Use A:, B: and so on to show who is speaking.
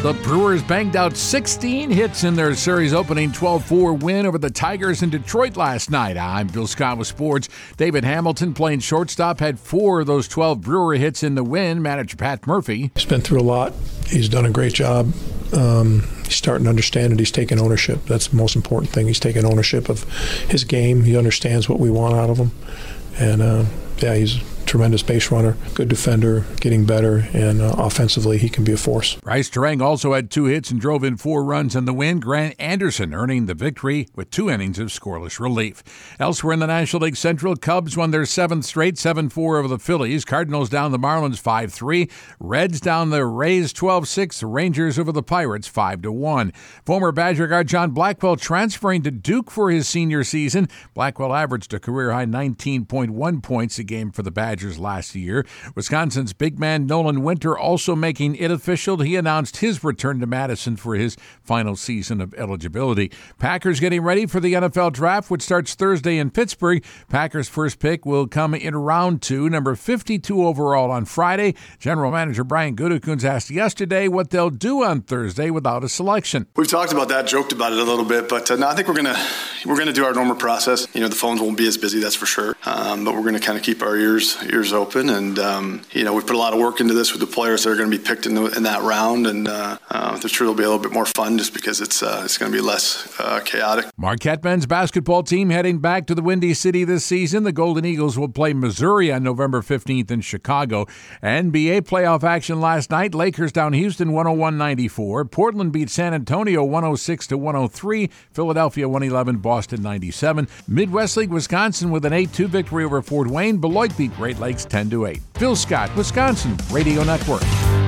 A: The Brewers banged out 16 hits in their series opening 12-4 win over the Tigers in Detroit last night. I'm Bill Scott with sports. David Hamilton, playing shortstop, had 4 of those 12 Brewer hits in the win. Manager Pat Murphy.
B: He's been through a lot. He's done a great job. He's starting to understand it. He's taking ownership. That's the most important thing. He's taking ownership of his game. He understands what we want out of him. And, he's a tremendous base runner, good defender, getting better, and offensively he can be a force.
A: Bryce Terang also had 2 hits and drove in 4 runs in the win. Grant Anderson earning the victory with 2 innings of scoreless relief. Elsewhere in the National League Central, Cubs won their 7th straight, 7-4 over the Phillies. Cardinals down the Marlins 5-3. Reds down the Rays 12-6. The Rangers over the Pirates 5-1. Former Badger guard John Blackwell transferring to Duke for his senior season. Blackwell averaged a career-high 19.1 points a game for the Badgers last year. Wisconsin's big man Nolan Winter also making it official. He announced his return to Madison for his final season of eligibility. Packers getting ready for the NFL Draft, which starts Thursday in Pittsburgh. Packers' first pick will come in round 2, number 52 overall on Friday. General Manager Brian Gutekunst asked yesterday what they'll do on Thursday without a selection.
C: We've talked about that, joked about it a little bit, but no, I think we're gonna do our normal process. The phones won't be as busy, that's for sure. But we're gonna kind of keep our ears open, and we've put a lot of work into this with the players that are going to be picked in that round, and I'm sure it'll be a little bit more fun just because it's going to be less chaotic.
A: Marquette men's basketball team heading back to the Windy City this season. The Golden Eagles will play Missouri on November 15th in Chicago. NBA playoff action last night. Lakers down Houston 101-94. Portland beat San Antonio 106-103. Philadelphia 111, Boston 97. Midwest League Wisconsin with an 8-2 victory over Fort Wayne. Beloit beat Great Lakes 10-8. Phil Scott, Wisconsin Radio Network.